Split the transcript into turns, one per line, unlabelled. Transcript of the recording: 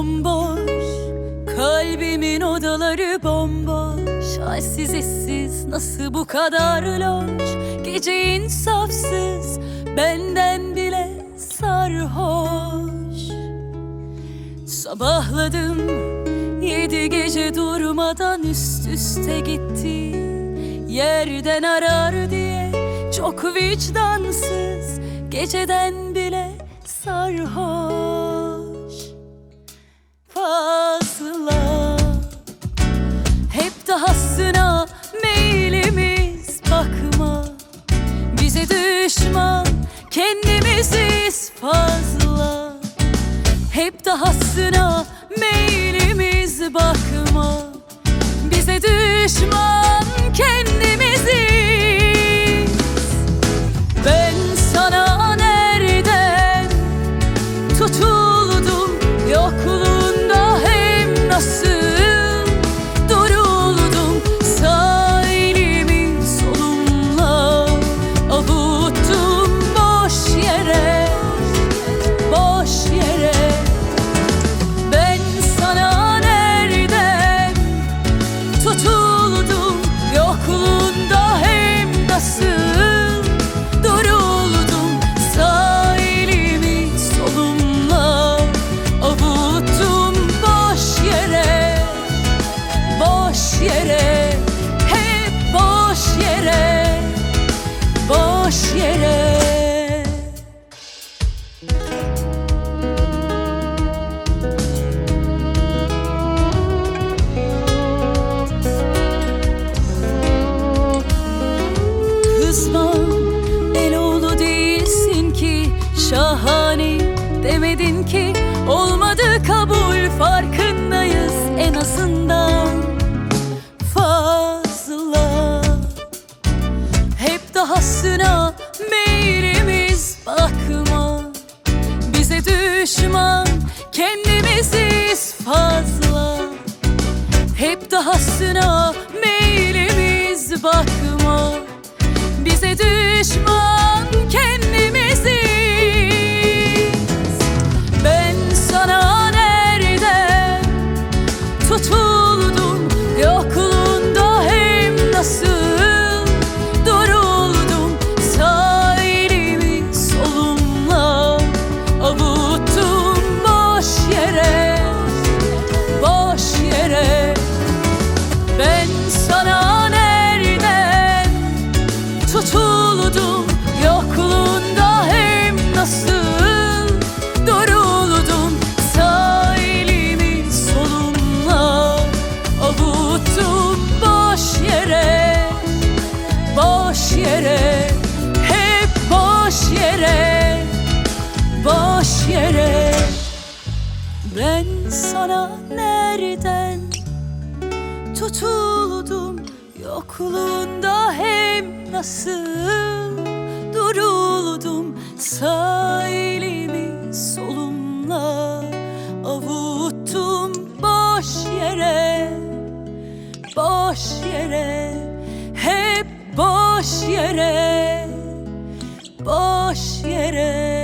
bomboş, kalbimin odaları bomboş. Halsiz essiz nasıl bu kadar loş, gece insafsız benden bile sarhoş. Sabahladım 7 gece durmadan üst üste gitti. Yerden arar diye çok vicdansız, geceden bile sarhoş. Fazla hep dahasına meylimiz, bakma bize düşman kendimiziz. Fazla hep dahasına meylimiz, bakma bize düşman kendimiziz. Ben sana nereden tutuldum, yokluğunda hem nasıl duruldum. Sağ elimi solumla avuttum boş yere, boş yere. Ben sana nereden tutuldum, yokluğunda hem nasıl duruldum. Sağ elimi solumla avuttum boş yere, boş yere. Hep boş yere, boş yere. Kızma, Eloğlu değilsin ki, şahane demedin ki. Olmadı kabul, farkındayız en azından. Fazla hep dahasına meylimiz, bakma bize düşman kendimiziz. Fazla hep dahasına meylimiz, bakma bize düşman kendimiziz. Ben sana nereden tutuldum, yokluğunda hem nasıl duruldum. Sağ elimi solumla avuttum boş yere, boş yere. Ben sana nereden tutuldum, yokluğunda hem nasıl duruldum. Sağ elimi solumla avuttum boş yere, boş yere. Hep boş yere, boş yere. Ben sana nereden tutuldum, yokluğunda hem nasıl duruldum. Sağ elimi solumla avuttum boş yere, boş yere. Hep boş yere, boş yere.